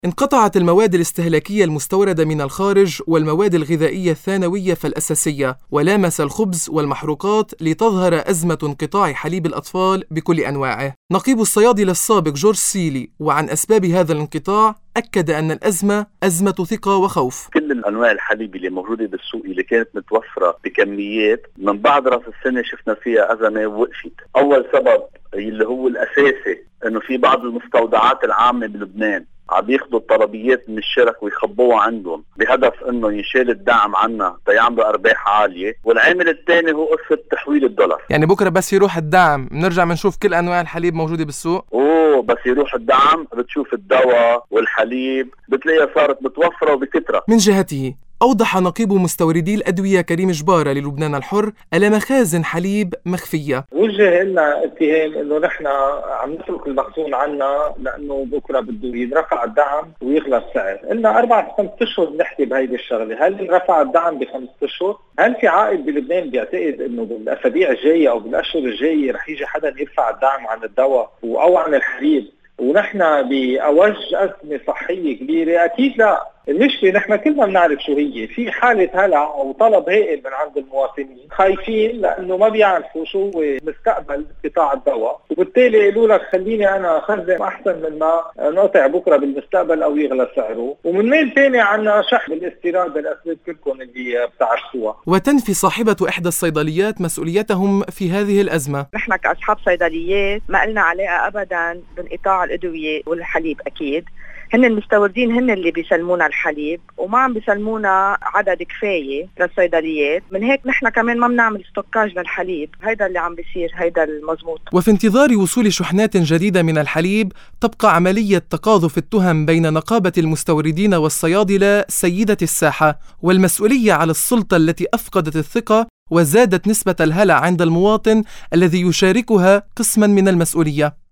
انقطعت المواد الاستهلاكية المستوردة من الخارج والمواد الغذائية الثانوية فالأساسية، ولامس الخبز والمحروقات لتظهر أزمة انقطاع حليب الأطفال بكل أنواعه. نقيب الصيادلة السابق جورج سيلي وعن أسباب هذا الانقطاع أكد أن الأزمة أزمة ثقة وخوف. كل الأنواع الحليب اللي موجودة بالسوق اللي كانت متوفرة بكميات من بعد رأس السنة شفنا فيها أزمة وقفت. أول سبب اللي هو الأساسي إنه في بعض المستودعات العامة بلبنان عم ياخذوا الطلبيات من الشرك ويخبوها عندهم بهدف انه يشيل الدعم عنا تيعملوا ارباح عاليه، والعامل الثاني هو قصه تحويل الدولار. يعني بكره بس يروح الدعم بنرجع بنشوف كل انواع الحليب موجوده بالسوق؟ بس يروح الدعم بتشوف الدواء والحليب بتلاقيها صارت متوفره وبكثره. من جهته أوضح نقيب مستوردي الأدوية كريم جبارة للبنان الحر ألا مخازن حليب مخفية. وجه لنا اتهام إنه نحن عم نترك المخزون عنا لأنه بكرة بده يرفع الدعم ويغلى السعر. قلنا 4-5 أشهر بنحكي بهيدي الشغلة، هل رفع الدعم ب5 أشهر؟ هل في عائد بلبنان بيعتقد إنه بالأسابيع الجاية أو بالأشهر الجاية رح يجي حدا يرفع الدعم عن الدواء أو عن الحليب ونحن بأوج أزمة صحية كبيرة؟ أكيد لا. المشكلة نحن كلنا بنعرف شو هي، في حالة هلع وطلب هائل من عند المواطنين خايفين لأنه ما بيعرفوا شو هو مستقبل قطاع الدواء، وبالتالي يقولوا لك خليني أنا أخزن أحسن من ما نقطع بكرة بالمستقبل أو يغلى سعره. ومن ميل تاني عنا شحن الاستيراد بالأسباب كلكم اللي بتعرفوها. وتنفي صاحبة إحدى الصيدليات مسؤوليتهم في هذه الأزمة. نحن كأصحاب صيدليات ما لنا علاقة أبدا بانقطاع الأدوية والحليب، أكيد هن المستوردين هن اللي بيسلمونا الحليب وما عم بيسلمونا عدد كفاية للصيدليات، من هيك نحن كمان ما بنعمل ستوكاج للحليب. هيدا اللي عم بيصير، هيدا المزبوط. وفي انتظار وصول شحنات جديدة من الحليب تبقى عملية تقاذف التهم بين نقابة المستوردين والصيادلة سيدة الساحة، والمسؤولية على السلطة التي أفقدت الثقة وزادت نسبة الهلع عند المواطن الذي يشاركها قسما من المسؤولية.